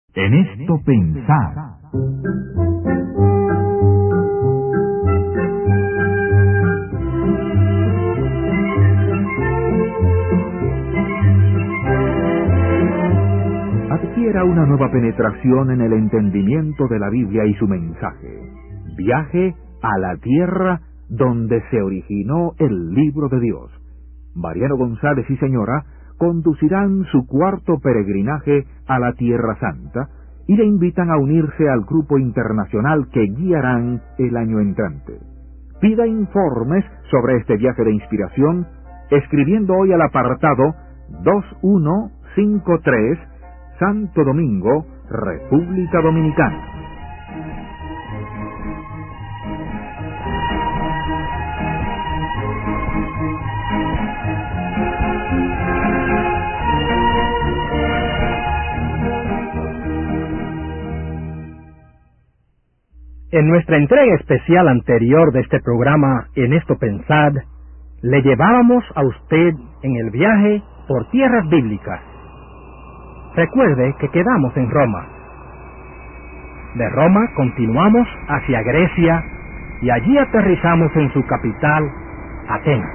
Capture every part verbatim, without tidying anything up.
En esto pensar. Adquiera una nueva penetración en el entendimiento de la Biblia y su mensaje. Viaje a la tierra donde se originó el libro de Dios. Mariano González y señora conducirán su cuarto peregrinaje a la Tierra Santa y le invitan a unirse al grupo internacional que guiarán el año entrante. Pida informes sobre este viaje de inspiración escribiendo hoy al apartado dos uno cinco tres, Santo Domingo, República Dominicana. En nuestra entrega especial anterior de este programa, En esto pensad, le llevábamos a usted en el viaje por tierras bíblicas. Recuerde que quedamos en Roma. De Roma continuamos hacia Grecia y allí aterrizamos en su capital, Atenas.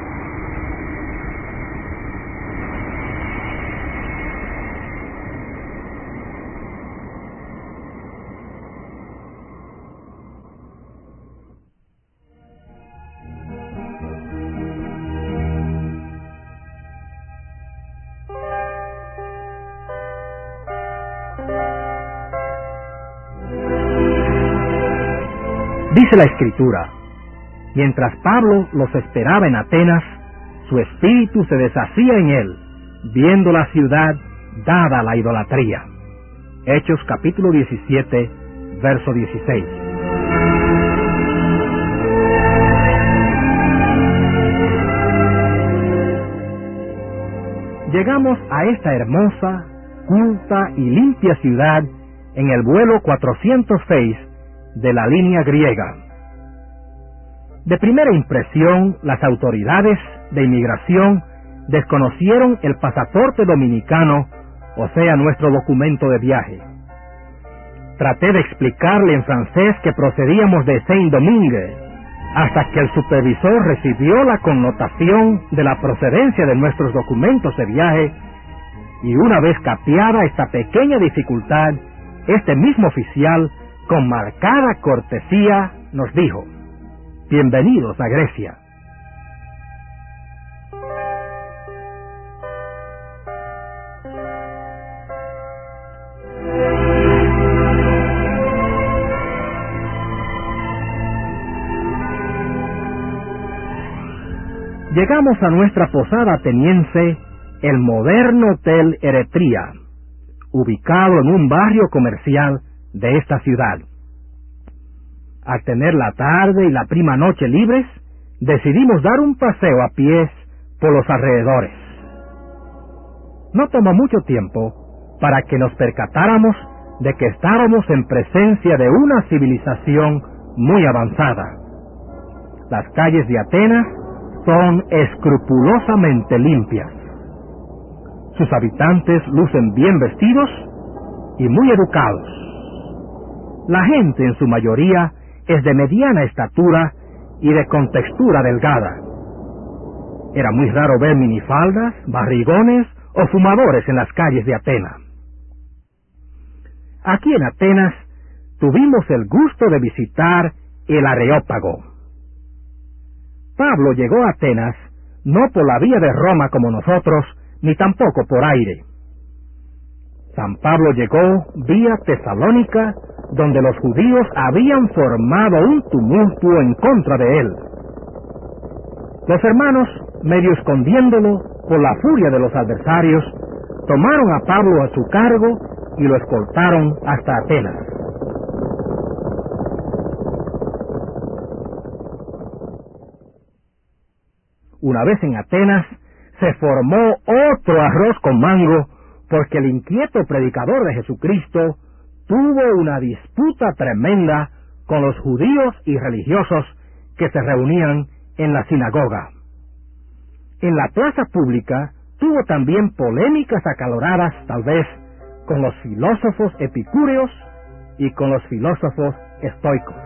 Dice la Escritura, mientras Pablo los esperaba en Atenas, su espíritu se deshacía en él, viendo la ciudad dada a la idolatría. Hechos capítulo diecisiete, verso dieciséis. Llegamos a esta hermosa, culta y limpia ciudad en el vuelo cuatrocientos seis de la línea griega. De primera impresión, las autoridades de inmigración desconocieron el pasaporte dominicano, o sea, nuestro documento de viaje. Traté de explicarle en francés que procedíamos de Saint-Domingue, hasta que el supervisor recibió la connotación de la procedencia de nuestros documentos de viaje, y una vez capeada esta pequeña dificultad, este mismo oficial, con marcada cortesía, nos dijo: bienvenidos a Grecia. Llegamos a nuestra posada ateniense, el moderno Hotel Eretria, ubicado en un barrio comercial de esta ciudad. Al tener la tarde y la prima noche libres, decidimos dar un paseo a pies por los alrededores. No tomó mucho tiempo para que nos percatáramos de que estábamos en presencia de una civilización muy avanzada. Las calles de Atenas son escrupulosamente limpias. Sus habitantes lucen bien vestidos y muy educados. La gente en su mayoría es de mediana estatura y de contextura delgada. Era muy raro ver minifaldas, barrigones o fumadores en las calles de Atenas. Aquí en Atenas tuvimos el gusto de visitar el Areópago. Pablo llegó a Atenas no por la vía de Roma como nosotros, ni tampoco por aire. San Pablo llegó vía Tesalónica, donde los judíos habían formado un tumulto en contra de él. Los hermanos, medio escondiéndolo por la furia de los adversarios, tomaron a Pablo a su cargo y lo escoltaron hasta Atenas. Una vez en Atenas, se formó otro arroz con mango, porque el inquieto predicador de Jesucristo tuvo una disputa tremenda con los judíos y religiosos que se reunían en la sinagoga. En la plaza pública tuvo también polémicas acaloradas, tal vez, con los filósofos epicúreos y con los filósofos estoicos.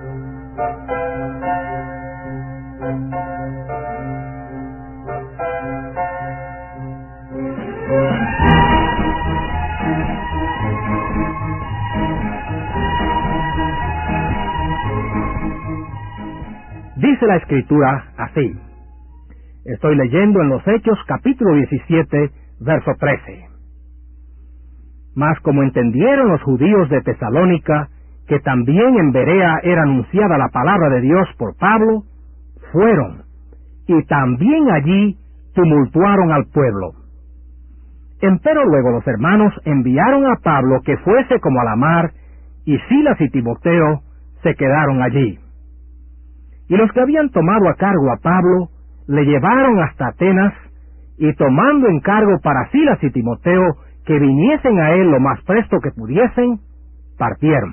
Dice la Escritura así. Estoy leyendo en los Hechos capítulo diecisiete, verso trece. Mas como entendieron los judíos de Tesalónica que también en Berea era anunciada la palabra de Dios por Pablo, fueron, y también allí tumultuaron al pueblo. Empero luego los hermanos enviaron a Pablo que fuese como a la mar, y Silas y Timoteo se quedaron allí. Y los que habían tomado a cargo a Pablo, le llevaron hasta Atenas, y tomando en cargo para Silas y Timoteo que viniesen a él lo más presto que pudiesen, partieron.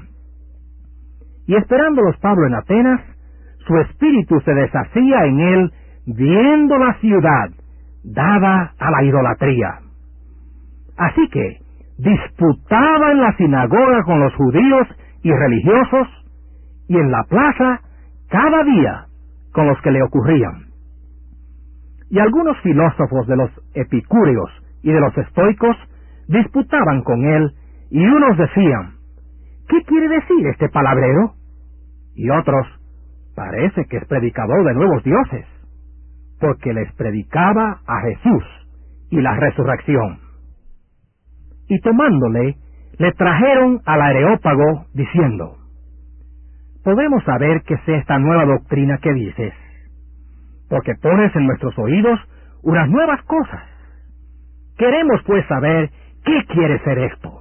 Y esperándolos Pablo en Atenas, su espíritu se deshacía en él, viendo la ciudad dada a la idolatría. Así que disputaba en la sinagoga con los judíos y religiosos, y en la plaza cada día con los que le ocurrían. Y algunos filósofos de los epicúreos y de los estoicos disputaban con él, y unos decían, ¿qué quiere decir este palabrero? Y otros, parece que es predicador de nuevos dioses, porque les predicaba a Jesús y la resurrección. Y tomándole, le trajeron al Areópago, diciendo, ¿podemos saber qué es esta nueva doctrina que dices? Porque pones en nuestros oídos unas nuevas cosas. Queremos pues saber qué quiere ser esto.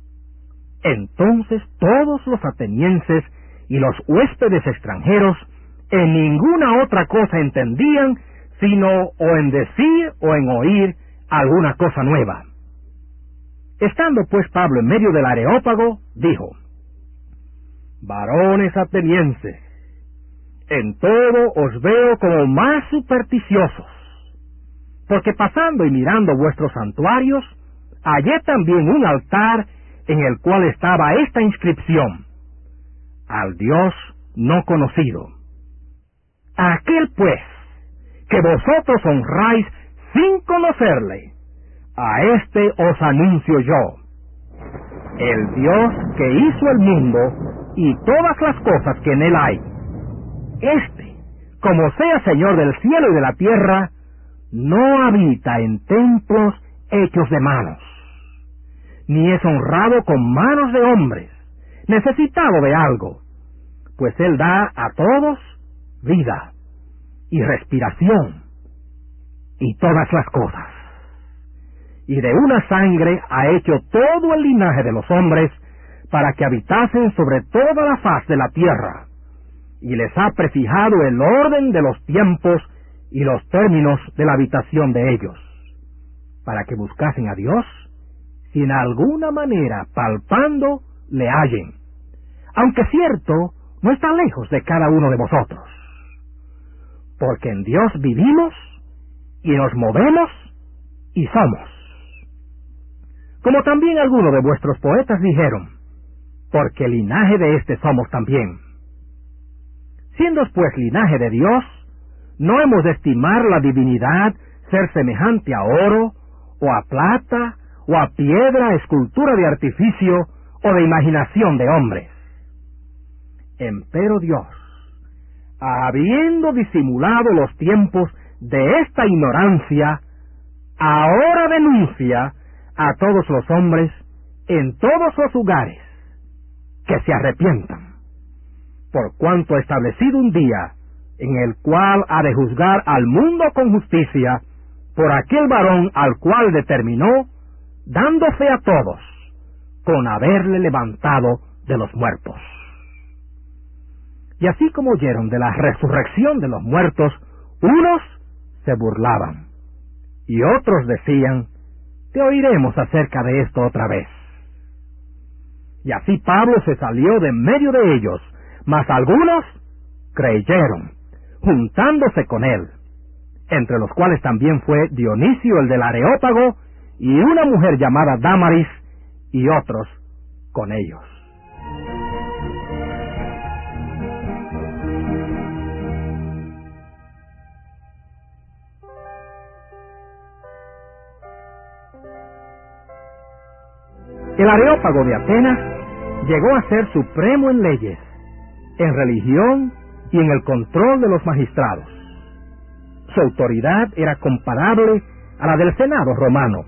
Entonces todos los atenienses y los huéspedes extranjeros en ninguna otra cosa entendían, sino o en decir o en oír alguna cosa nueva. Estando pues Pablo en medio del Areópago, dijo, varones atenienses, en todo os veo como más supersticiosos, porque pasando y mirando vuestros santuarios, hallé también un altar en el cual estaba esta inscripción, al Dios no conocido. Aquel pues, que vosotros honráis sin conocerle, a este os anuncio yo, el Dios que hizo el mundo y todas las cosas que en él hay. Este, como sea Señor del cielo y de la tierra, no habita en templos hechos de manos, ni es honrado con manos de hombres, necesitado de algo, pues él da a todos vida y respiración y todas las cosas. Y de una sangre ha hecho todo el linaje de los hombres para que habitasen sobre toda la faz de la tierra, y les ha prefijado el orden de los tiempos y los términos de la habitación de ellos, para que buscasen a Dios, si en alguna manera palpando le hallen, aunque cierto, no está lejos de cada uno de vosotros. Porque en Dios vivimos, y nos movemos, y somos. Como también algunos de vuestros poetas dijeron, porque linaje de éste somos también. Siendo pues linaje de Dios, no hemos de estimar la divinidad ser semejante a oro, o a plata, o a piedra, escultura de artificio, o de imaginación de hombres. Empero Dios, habiendo disimulado los tiempos de esta ignorancia, ahora denuncia a todos los hombres en todos los lugares que se arrepientan, por cuanto ha establecido un día en el cual ha de juzgar al mundo con justicia por aquel varón al cual determinó, dando fe a todos, con haberle levantado de los muertos. Y así como oyeron de la resurrección de los muertos, unos se burlaban, y otros decían, te oiremos acerca de esto otra vez. Y así Pablo se salió de en medio de ellos, mas algunos creyeron, juntándose con él, entre los cuales también fue Dionisio el del Areópago, y una mujer llamada Dámaris, y otros con ellos. El Areópago de Atenas llegó a ser supremo en leyes, en religión y en el control de los magistrados. Su autoridad era comparable a la del Senado romano.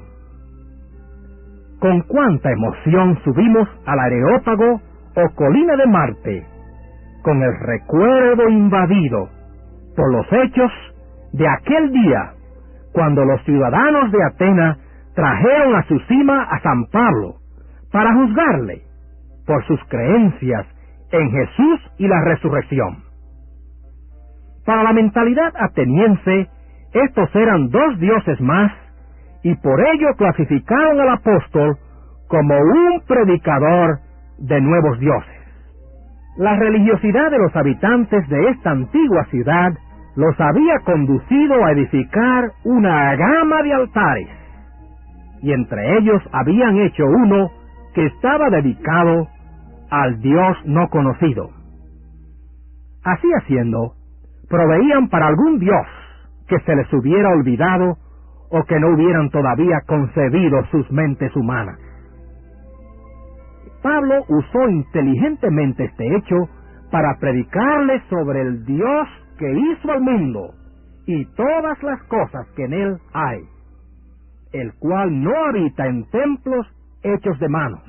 Con cuánta emoción subimos al Areópago o colina de Marte, con el recuerdo invadido por los hechos de aquel día, cuando los ciudadanos de Atenas trajeron a su cima a San Pablo para juzgarle por sus creencias en Jesús y la resurrección. Para la mentalidad ateniense, estos eran dos dioses más, y por ello clasificaron al apóstol como un predicador de nuevos dioses. La religiosidad de los habitantes de esta antigua ciudad los había conducido a edificar una gama de altares, y entre ellos habían hecho uno que estaba dedicado al Dios no conocido. Así haciendo, proveían para algún Dios que se les hubiera olvidado o que no hubieran todavía concebido sus mentes humanas. Pablo usó inteligentemente este hecho para predicarles sobre el Dios que hizo al mundo y todas las cosas que en él hay, el cual no habita en templos hechos de manos.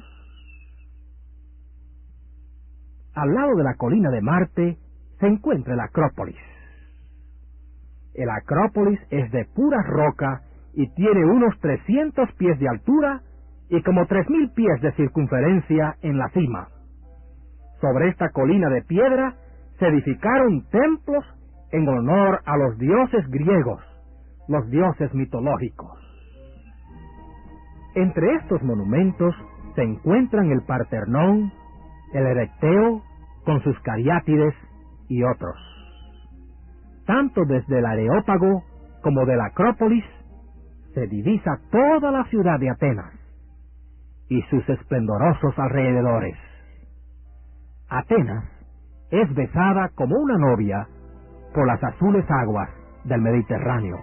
Al lado de la colina de Marte se encuentra la Acrópolis. El Acrópolis es de pura roca y tiene unos trescientos pies de altura y como tres mil pies de circunferencia en la cima. Sobre esta colina de piedra se edificaron templos en honor a los dioses griegos, los dioses mitológicos. Entre estos monumentos se encuentran el Parternón, el Erecteo, con sus cariátides y otros. Tanto desde el Areópago como de la Acrópolis se divisa toda la ciudad de Atenas y sus esplendorosos alrededores. Atenas es besada como una novia por las azules aguas del Mediterráneo.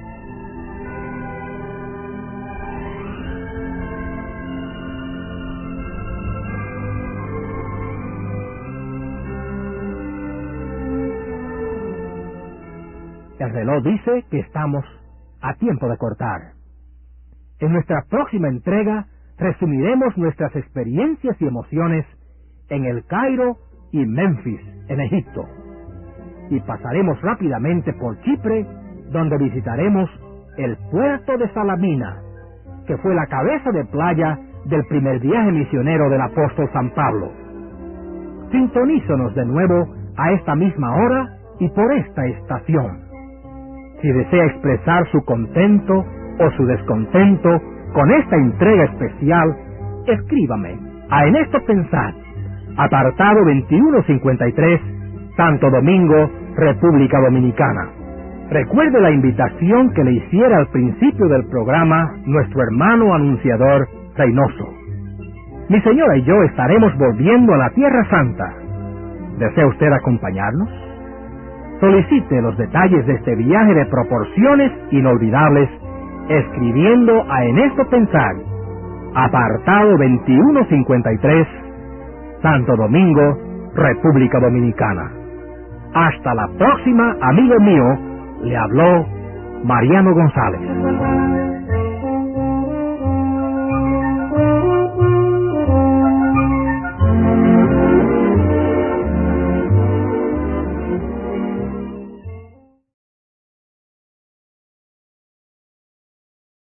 El reloj dice que estamos a tiempo de cortar. En nuestra próxima entrega resumiremos nuestras experiencias y emociones en el Cairo y Memphis, en Egipto. Y pasaremos rápidamente por Chipre, donde visitaremos el puerto de Salamina, que fue la cabeza de playa del primer viaje misionero del apóstol San Pablo. Sintonízanos de nuevo a esta misma hora y por esta estación. Si desea expresar su contento o su descontento con esta entrega especial, escríbame a En Esto Pensar, apartado veintiuno cincuenta y tres, Santo Domingo, República Dominicana. Recuerde la invitación que le hiciera al principio del programa nuestro hermano anunciador Reynoso. Mi señora y yo estaremos volviendo a la Tierra Santa. ¿Desea usted acompañarnos? Solicite los detalles de este viaje de proporciones inolvidables escribiendo a En Esto Pensar, apartado veintiuno cincuenta y tres, Santo Domingo, República Dominicana. Hasta la próxima, amigo mío, le habló Mariano González.